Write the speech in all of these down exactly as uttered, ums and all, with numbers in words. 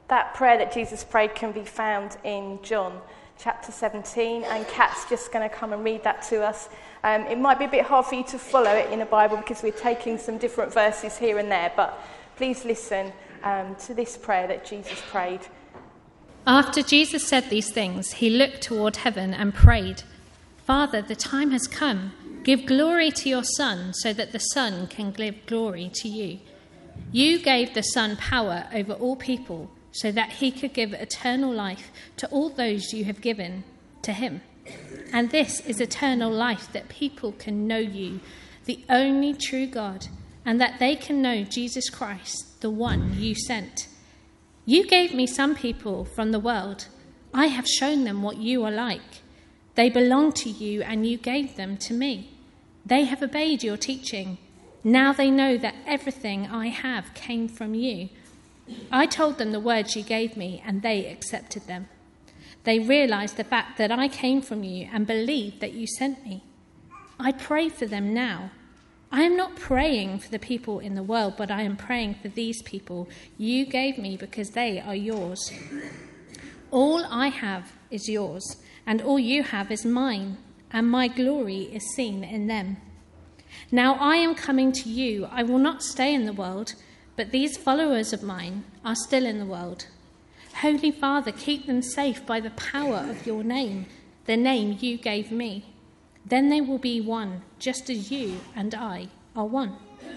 That prayer that Jesus prayed can be found in John chapter seventeen, and Kat's just going to come and read that to us. Um, it might be a bit hard for you to follow it in a Bible because we're taking some different verses here and there, but please listen um, to this prayer that Jesus prayed. After Jesus said these things, he looked toward heaven and prayed, "Father, the time has come. Give glory to your Son, so that the Son can give glory to you. You gave the Son power over all people, so that he could give eternal life to all those you have given to him. And this is eternal life, that people can know you, the only true God, and that they can know Jesus Christ, the one you sent. You gave me some people from the world. I have shown them what you are like. They belong to you, and you gave them to me. They have obeyed your teaching. Now they know that everything I have came from you. I told them the words you gave me, and they accepted them. They realized the fact that I came from you and believed that you sent me. I pray for them now. I am not praying for the people in the world, but I am praying for these people you gave me because they are yours. All I have is yours, and all you have is mine, and my glory is seen in them. Now I am coming to you. I will not stay in the world, but these followers of mine are still in the world. Holy Father, keep them safe by the power of your name, the name you gave me. Then they will be one, just as you and I are one.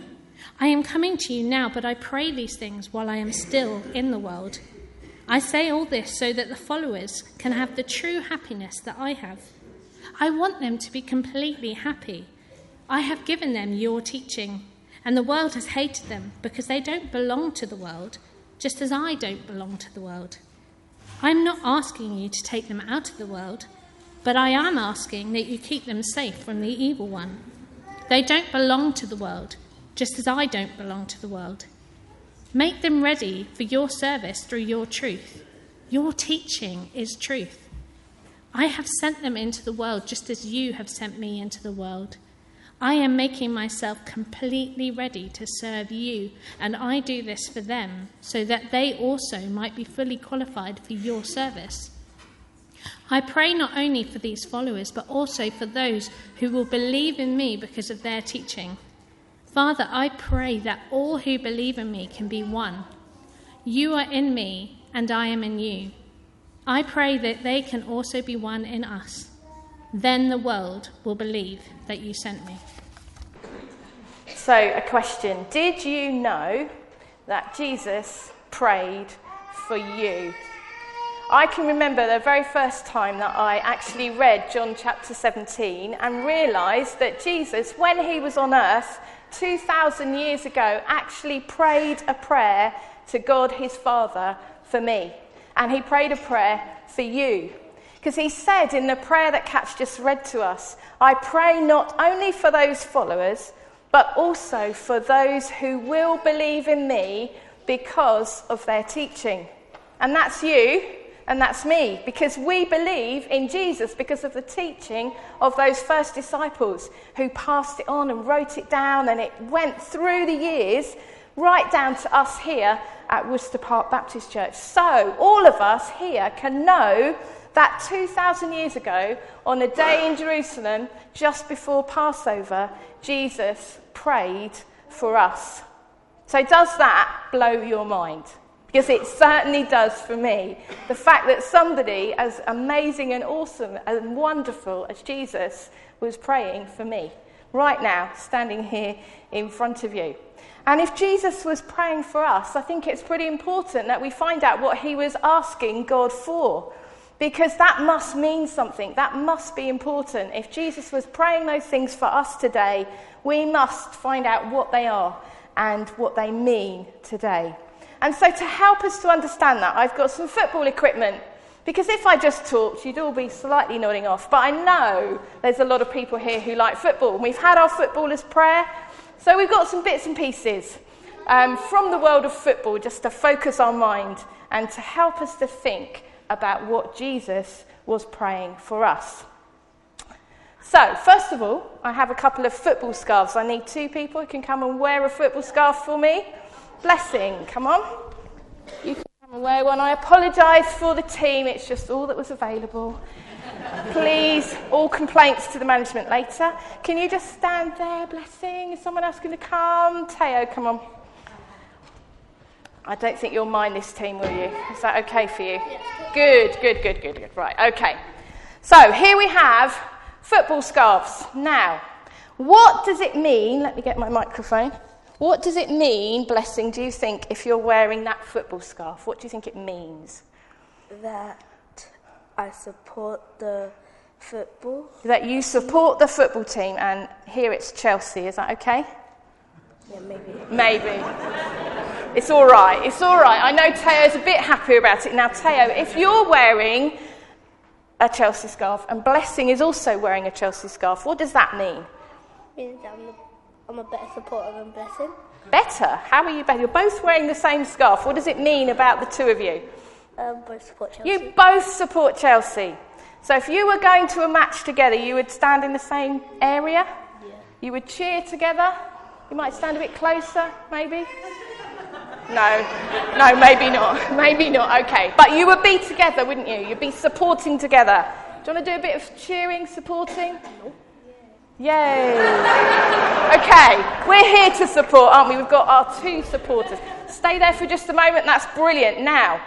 I am coming to you now, but I pray these things while I am still in the world. I say all this so that the followers can have the true happiness that I have. I want them to be completely happy. I have given them your teaching, and the world has hated them because they don't belong to the world, just as I don't belong to the world. I'm not asking you to take them out of the world, but I am asking that you keep them safe from the evil one. They don't belong to the world, just as I don't belong to the world. Make them ready for your service through your truth. Your teaching is truth. I have sent them into the world just as you have sent me into the world. I am making myself completely ready to serve you, and I do this for them, so that they also might be fully qualified for your service. I pray not only for these followers, but also for those who will believe in me because of their teaching. Father, I pray that all who believe in me can be one. You are in me, and I am in you. I pray that they can also be one in us. Then the world will believe that you sent me. So, a question. Did you know that Jesus prayed for you? I can remember the very first time that I actually read John chapter seventeen and realised that Jesus, when he was on earth two thousand years ago, actually prayed a prayer to God his Father for me. And he prayed a prayer for you. Because he said in the prayer that Kat's just read to us, I pray not only for those followers, but also for those who will believe in me because of their teaching. And that's you, and that's me, because we believe in Jesus because of the teaching of those first disciples who passed it on and wrote it down, and it went through the years right down to us here at Worcester Park Baptist Church. So all of us here can know that two thousand years ago, on a day in Jerusalem, just before Passover, Jesus prayed for us. So does that blow your mind? Because it certainly does for me. The fact that somebody as amazing and awesome and wonderful as Jesus was praying for me, right now, standing here in front of you. And if Jesus was praying for us, I think it's pretty important that we find out what he was asking God for. Because that must mean something. That must be important. If Jesus was praying those things for us today, we must find out what they are and what they mean today. And so to help us to understand that, I've got some football equipment. Because if I just talked, you'd all be slightly nodding off. But I know there's a lot of people here who like football. And we've had our footballers' prayer. So we've got some bits and pieces um, from the world of football just to focus our mind and to help us to think about what Jesus was praying for us. So, first of all, I have a couple of football scarves. I need two people who can come and wear a football scarf for me. Blessing, come on. You can come Away one. I apologise for the team. It's just all that was available. Please, all complaints to the management later. Can you just stand there, blessing? Is someone else going to come? Teo, come on. I don't think you'll mind this team, will you? Is that okay for you? Good, good, good, good, good. Right, okay. So here we have football scarves. Now, what does it mean? Let me get my microphone. What does it mean, blessing, do you think, if you're wearing that football scarf? What do you think it means? That I support the football. That you support the football team, and here it's Chelsea. Is that okay? Yeah, maybe. Maybe. It's all right. It's all right. I know Teo's a bit happier about it. Now, Teo, if you're wearing a Chelsea scarf and Blessing is also wearing a Chelsea scarf, what does that mean? It means I'm, the, I'm a better supporter than Blessing. Better? How are you better? You're both wearing the same scarf. What does it mean about the two of you? Um, both support Chelsea. You both support Chelsea. So if you were going to a match together, you would stand in the same area? Yeah. You would cheer together? You might stand a bit closer, maybe? No, no, maybe not. Maybe not, okay. But you would be together, wouldn't you? You'd be supporting together. Do you want to do a bit of cheering, supporting? Yay. Okay, we're here to support, aren't we? We've got our two supporters. Stay there for just a moment, that's brilliant. Now,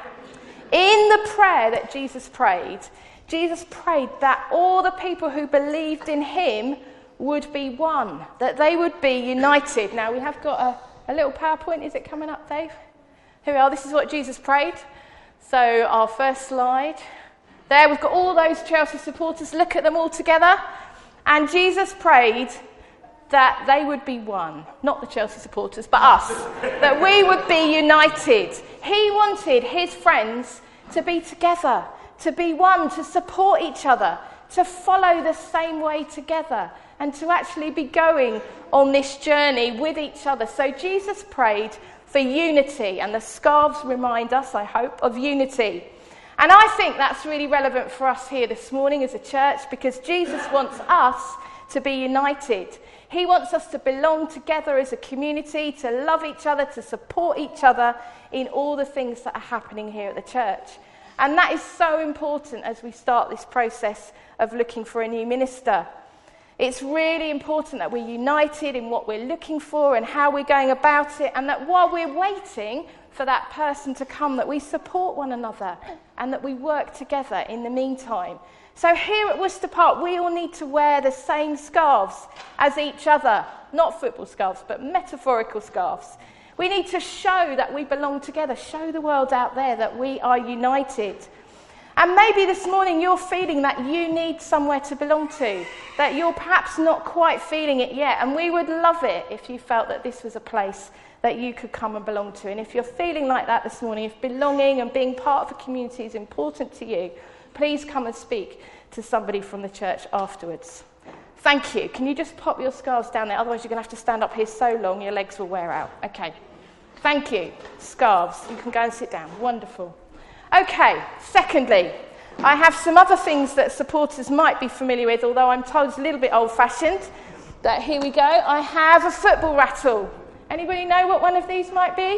in the prayer that Jesus prayed, Jesus prayed that all the people who believed in him would be one, that they would be united. Now, we have got a, a little PowerPoint. Is it coming up, Dave? Here we are. This is what Jesus prayed. So our first slide. There, we've got all those Chelsea supporters. Look at them all together. And Jesus prayed that they would be one. Not the Chelsea supporters, but us. That we would be united. He wanted his friends to be together, to be one, to support each other, to follow the same way together, and to actually be going on this journey with each other. So Jesus prayed for unity, and the scarves remind us, I hope, of unity. And I think that's really relevant for us here this morning as a church, because Jesus wants us to be united. He wants us to belong together as a community, to love each other, to support each other in all the things that are happening here at the church. And that is so important as we start this process of looking for a new minister. It's really important that we're united in what we're looking for and how we're going about it, and that while we're waiting for that person to come, that we support one another and that we work together in the meantime. So here at Worcester Park, we all need to wear the same scarves as each other. Not football scarves, but metaphorical scarves. We need to show that we belong together, show the world out there that we are united. And maybe this morning you're feeling that you need somewhere to belong to, that you're perhaps not quite feeling it yet, and we would love it if you felt that this was a place that you could come and belong to. And if you're feeling like that this morning, if belonging and being part of a community is important to you, please come and speak to somebody from the church afterwards. Thank you. Can you just pop your scarves down there? Otherwise you're going to have to stand up here so long your legs will wear out. Okay. Thank you. Scarves. You can go and sit down. Wonderful. Okay. Secondly, I have some other things that supporters might be familiar with, although I'm told it's a little bit old-fashioned. That here we go. I have a football rattle. Anybody know what one of these might be?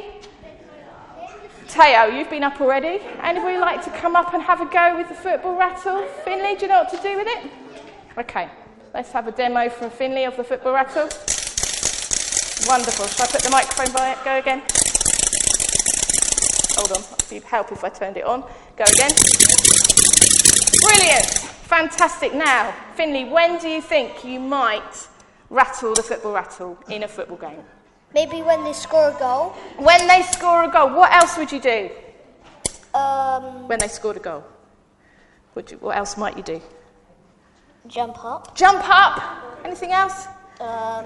Teo, you've been up already. Anybody like to come up and have a go with the football rattle? Finley, do you know what to do with it? Okay. Let's have a demo from Finley of the football rattle. Wonderful. Shall I put the microphone by it? Go again. Hold on. It'd help if I turned it on. Go again. Brilliant. Fantastic. Now, Finley, when do you think you might rattle the football rattle in a football game? Maybe when they score a goal. When they score a goal. What else would you do? Um, when they scored a goal. What, you, what else might you do? Jump up. Jump up. Anything else? Um,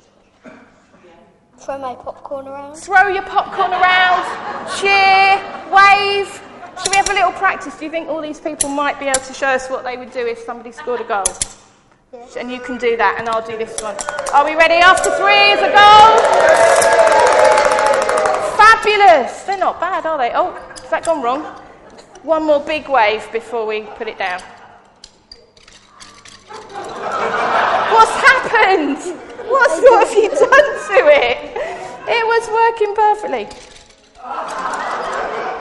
throw my popcorn around. Throw your popcorn around. Cheer. Wave. Should we have a little practice? Do you think all these people might be able to show us what they would do if somebody scored a goal? Yeah. And you can do that, and I'll do this one. Are we ready? After three is a goal. Fabulous. They're not bad, are they? Oh, has that gone wrong? One more big wave before we put it down. What's happened? What's, what have you done to it? It was working perfectly.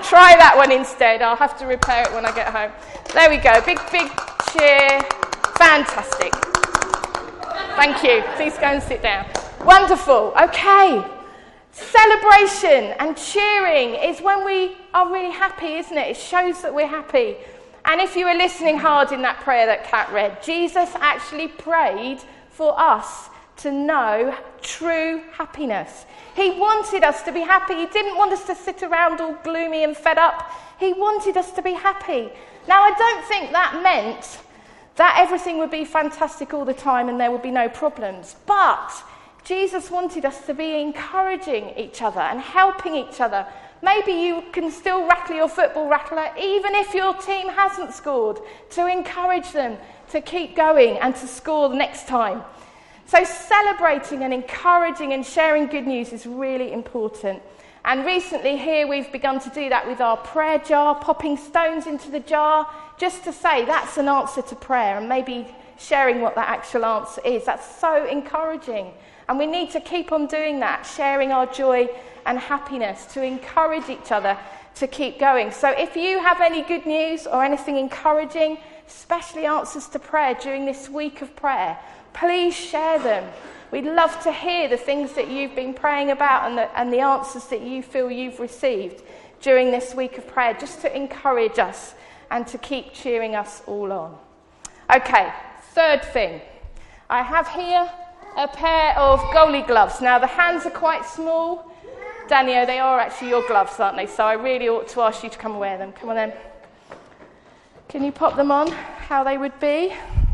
try that one instead. I'll have to repair it when I get home. There we go. Big, big cheer. Fantastic. Thank you. Please go and sit down. Wonderful. Okay. Celebration and cheering is when we are really happy, isn't it? It shows that we're happy. And if you were listening hard in that prayer that Kat read, Jesus actually prayed for us to know true happiness. He wanted us to be happy. He didn't want us to sit around all gloomy and fed up. He wanted us to be happy. Now, I don't think that meant that everything would be fantastic all the time and there would be no problems. But Jesus wanted us to be encouraging each other and helping each other. Maybe you can still rattle your football rattler even if your team hasn't scored, to encourage them to keep going and to score the next time. So celebrating and encouraging and sharing good news is really important. And recently here we've begun to do that with our prayer jar, popping stones into the jar, just to say that's an answer to prayer, and maybe sharing what that actual answer is. That's so encouraging. And we need to keep on doing that, sharing our joy and happiness to encourage each other to keep going. So if you have any good news or anything encouraging, especially answers to prayer during this week of prayer, please share them. We'd love to hear the things that you've been praying about and the, and the answers that you feel you've received during this week of prayer, just to encourage us and to keep cheering us all on. Okay, third thing. I have here a pair of goalie gloves. Now, the hands are quite small. Daniel, they are actually your gloves, aren't they? So I really ought to ask you to come and wear them. Come on then. Can you pop them on, how they would be?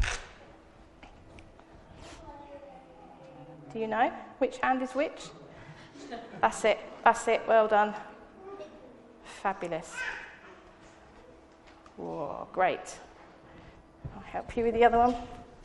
Do you know which hand is which? That's it. That's it. Well done. Fabulous. Whoa, great. I'll help you with the other one.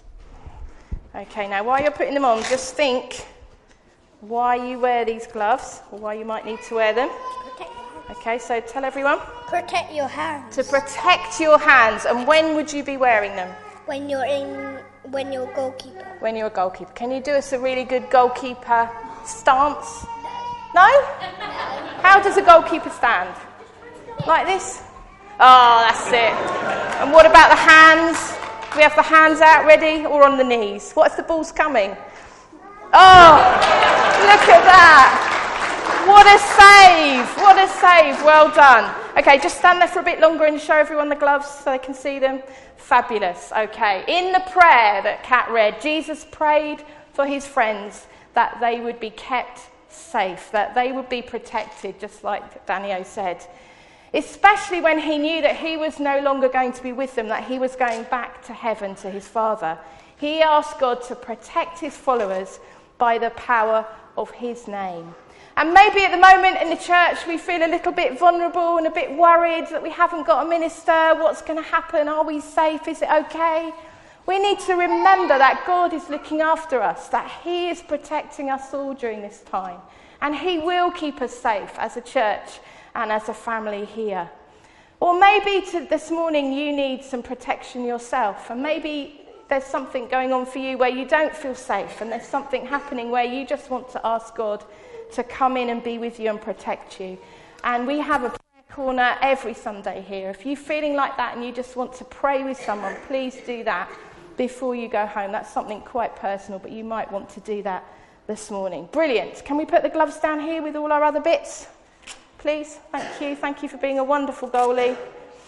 Okay, now while you're putting them on, just think why you wear these gloves, or why you might need to wear them. Okay, so tell everyone. Protect your hands. To protect your hands. And when would you be wearing them? When you're in, when you're a goalkeeper. When you're a goalkeeper. Can you do us a really good goalkeeper stance? No? How does a goalkeeper stand? Like this? Oh, that's it. And what about the hands? Do we have the hands out ready or on the knees? What if the ball's coming? Oh, look at that. What a save. What a save. Well done. Okay, just stand there for a bit longer and show everyone the gloves so they can see them. Fabulous. Okay, in the prayer that Kat read, Jesus prayed for his friends that they would be kept safe, that they would be protected, just like Daniel said. Especially when he knew that he was no longer going to be with them, that he was going back to heaven to his Father. He asked God to protect his followers by the power of his name. And maybe at the moment in the church we feel a little bit vulnerable and a bit worried that we haven't got a minister. What's going to happen? Are we safe? Is it okay? We need to remember that God is looking after us, that he is protecting us all during this time. And he will keep us safe as a church and as a family here. Or maybe to this morning you need some protection yourself, and maybe there's something going on for you where you don't feel safe, and there's something happening where you just want to ask God to come in and be with you and protect you. And we have a prayer corner every Sunday here. If you're feeling like that and you just want to pray with someone, please do that before you go home. That's something quite personal, but you might want to do that this morning. Brilliant. Can we put the gloves down here with all our other bits? Please. Thank you. Thank you for being a wonderful goalie.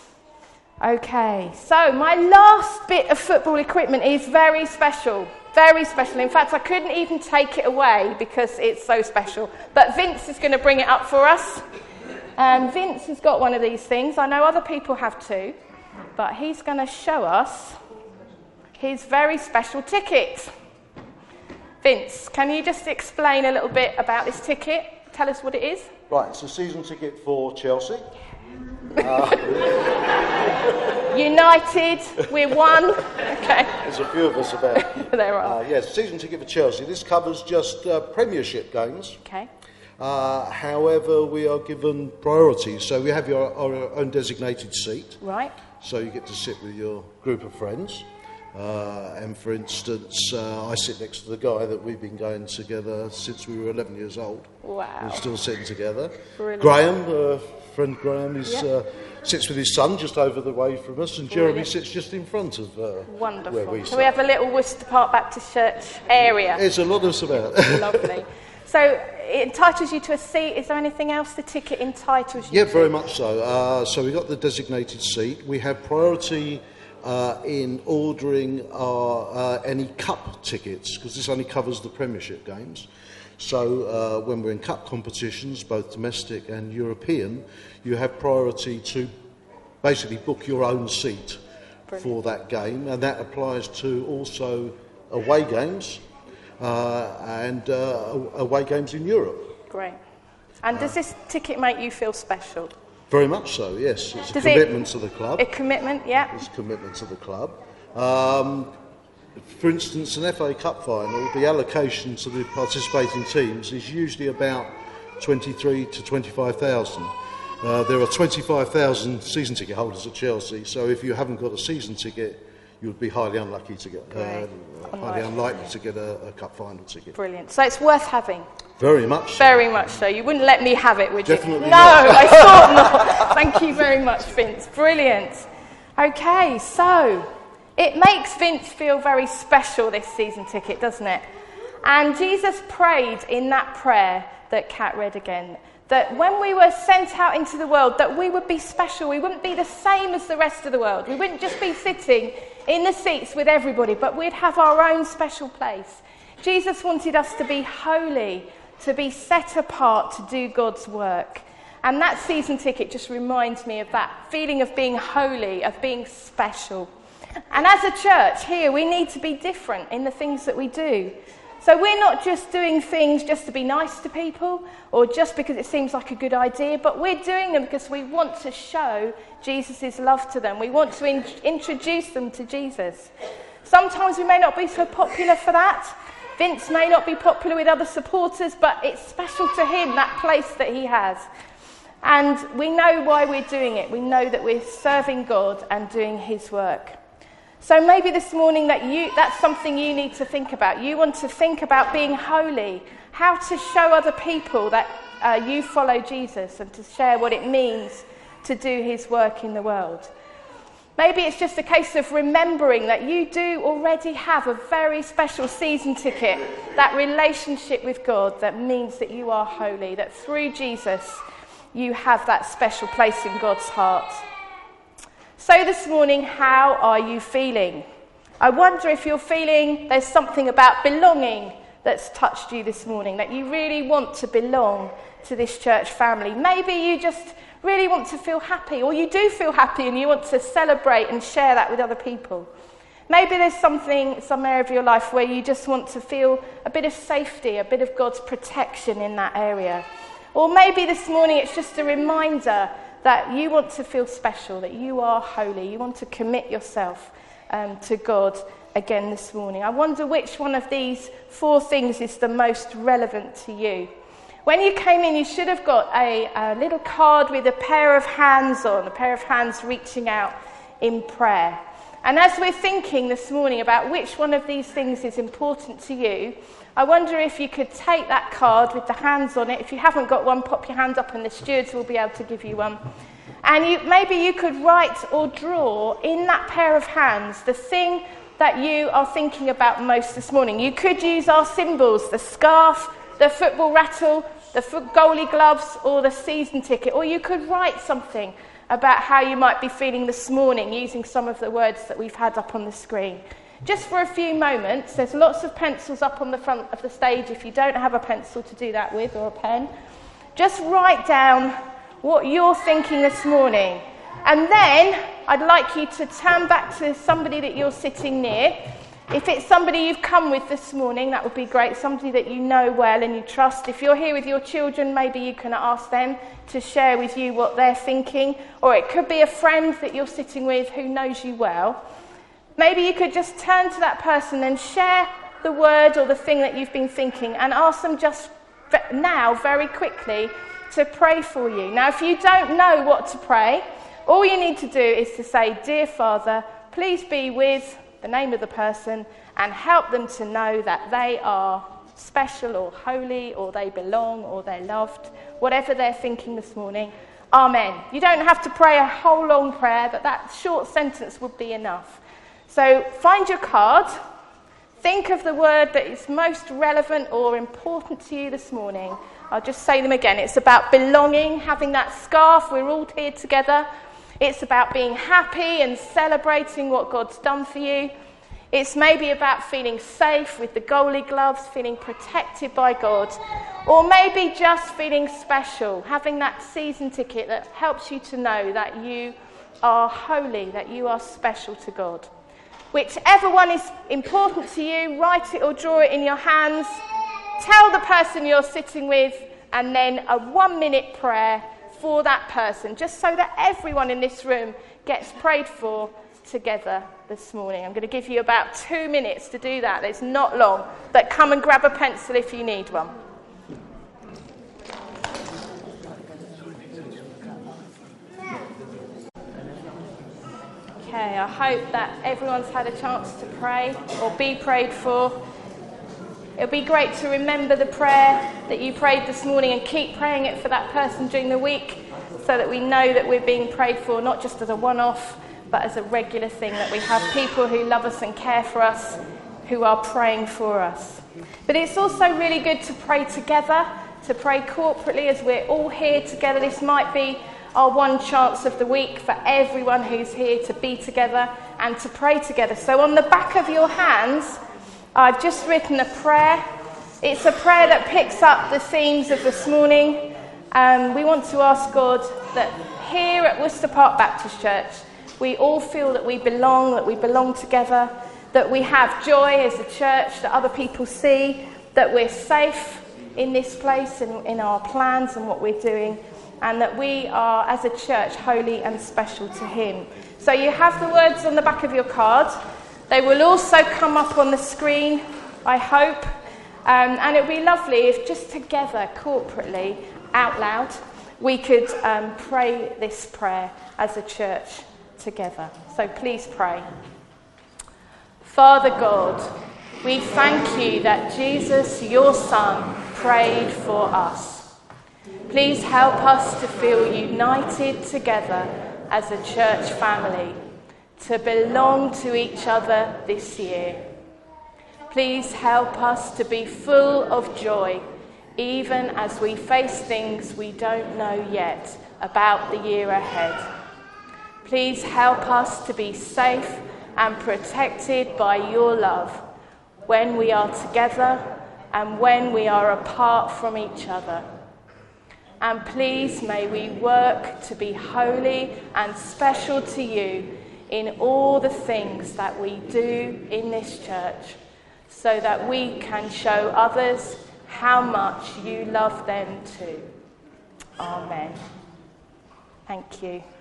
Okay, so my last bit of football equipment is very special. Very special. In fact, I couldn't even take it away because it's so special. But Vince is going to bring it up for us. Um, Vince has got one of these things. I know other people have too. But he's going to show us his very special ticket. Vince, can you just explain a little bit about this ticket? Tell us what it is. Right, it's a season ticket for Chelsea. Uh, United, we're one. Okay. There's a few of us about. There are. Uh, yes, season ticket for Chelsea. This covers just uh, Premiership games. Okay. Uh, however, we are given priority. So we have your, our own designated seat. Right. So you get to sit with your group of friends. Uh, and for instance, uh, I sit next to the guy that we've been going together since we were eleven years old. Wow. We're still sitting together. Brilliant. Graham, a friend Graham is, Yep. uh, sits with his son just over the way from us, and Jeremy Brilliant. sits just in front of uh, where Wonderful. we So sit. we have a little Worcester Park Baptist Church area. There's a lot of us about. Lovely. So it entitles you to a seat. Is there anything else the ticket entitles you Yeah, to? very much so. Uh, so we got the designated seat. We have priority uh, in ordering our uh, any cup tickets, because this only covers the Premiership games. So uh, when we're in cup competitions, both domestic and European, you have priority to basically book your own seat Brilliant. for that game, and that applies to also away games uh, and uh, away games in Europe. Great. And does this ticket make you feel special? Very much so, yes. It's a Does it- commitment to the club. A commitment, yeah? It's a commitment to the club. Um, for instance, an F A Cup final, the allocation to the participating teams is usually about twenty-three to twenty-five thousand. Uh, there are twenty-five thousand season ticket holders at Chelsea, so if you haven't got a season ticket, you would be highly unlucky to get, uh, Great. highly unlikely to get a, a cup final ticket. Brilliant. So it's worth having. Very much. so. Very much so. You wouldn't let me have it, would you? Definitely no, not. I thought not. Thank you very much, Vince. Brilliant. Okay, so it makes Vince feel very special, this season ticket, doesn't it? And Jesus prayed in that prayer that Kat read again, that when we were sent out into the world, that we would be special. We wouldn't be the same as the rest of the world. We wouldn't just be sitting in the seats with everybody, but we'd have our own special place. Jesus wanted us to be holy, to be set apart to do God's work. And that season ticket just reminds me of that feeling of being holy, of being special. And as a church here, we need to be different in the things that we do. So we're not just doing things just to be nice to people or just because it seems like a good idea, but we're doing them because we want to show Jesus' love to them. We want to in- introduce them to Jesus. Sometimes we may not be so popular for that. Vince may not be popular with other supporters, but it's special to him, that place that he has. And we know why we're doing it. We know that we're serving God and doing his work. So maybe this morning that you that's something you need to think about. You want to think about being holy, how to show other people that uh, you follow Jesus and to share what it means to do his work in the world. Maybe it's just a case of remembering that you do already have a very special season ticket, that relationship with God that means that you are holy, that through Jesus you have that special place in God's heart. So this morning, how are you feeling? I wonder if you're feeling there's something about belonging that's touched you this morning, that you really want to belong to this church family. Maybe you just really want to feel happy, or you do feel happy and you want to celebrate and share that with other people. Maybe there's something, some area of your life where you just want to feel a bit of safety, a bit of God's protection in that area. Or maybe this morning it's just a reminder that you want to feel special, that you are holy, you want to commit yourself um, to God again this morning. I wonder which one of these four things is the most relevant to you. When you came in, you should have got a, a little card with a pair of hands on, a pair of hands reaching out in prayer. And as we're thinking this morning about which one of these things is important to you, I wonder if you could take that card with the hands on it. If you haven't got one, pop your hand up and the stewards will be able to give you one. And you, maybe you could write or draw in that pair of hands the thing that you are thinking about most this morning. You could use our symbols, the scarf, the football rattle, the foot goalie gloves, or the season ticket. Or you could write something about how you might be feeling this morning using some of the words that we've had up on the screen. Just for a few moments, there's lots of pencils up on the front of the stage if you don't have a pencil to do that with, or a pen. Just write down what you're thinking this morning. And then I'd like you to turn back to somebody that you're sitting near. If it's somebody you've come with this morning, that would be great, somebody that you know well and you trust. If you're here with your children, maybe you can ask them to share with you what they're thinking. Or it could be a friend that you're sitting with who knows you well. Maybe you could just turn to that person and share the word or the thing that you've been thinking and ask them just now, very quickly, to pray for you. Now, if you don't know what to pray, all you need to do is to say, "Dear Father, please be with the name of the person and help them to know that they are special or holy or they belong or they're loved," whatever they're thinking this morning. Amen. You don't have to pray a whole long prayer, but that short sentence would be enough. So find your card. Think of the word that is most relevant or important to you this morning. I'll just say them again. It's about belonging, having that scarf. We're all here together. It's about being happy and celebrating what God's done for you. It's maybe about feeling safe with the goalie gloves, feeling protected by God. Or maybe just feeling special, having that season ticket that helps you to know that you are holy, that you are special to God. Whichever one is important to you, write it or draw it in your hands. Tell the person you're sitting with, and then a one-minute prayer for that person, just so that everyone in this room gets prayed for together this morning. I'm going to give you about two minutes to do that. It's not long, but come and grab a pencil if you need one. Okay, I hope that everyone's had a chance to pray or be prayed for. It'll be great to remember the prayer that you prayed this morning and keep praying it for that person during the week, so that we know that we're being prayed for, not just as a one-off, but as a regular thing, that we have people who love us and care for us, who are praying for us. But it's also really good to pray together, to pray corporately as we're all here together. This might be our one chance of the week for everyone who's here to be together and to pray together. So on the back of your hands, I've just written a prayer. It's a prayer that picks up the themes of this morning. Um, we want to ask God that here at Worcester Park Baptist Church, we all feel that we belong, that we belong together, that we have joy as a church, that other people see, that we're safe in this place and in our plans and what we're doing, and that we are, as a church, holy and special to Him. So you have the words on the back of your card. They will also come up on the screen, I hope. Um, and it would be lovely if just together, corporately, out loud, we could um, pray this prayer as a church together. So please pray. Father God, we thank you that Jesus, your Son, prayed for us. Please help us to feel united together as a church family, to belong to each other this year. Please help us to be full of joy, even as we face things we don't know yet about the year ahead. Please help us to be safe and protected by your love when we are together and when we are apart from each other. And please may we work to be holy and special to you in all the things that we do in this church, so that we can show others how much you love them too. Amen. Thank you.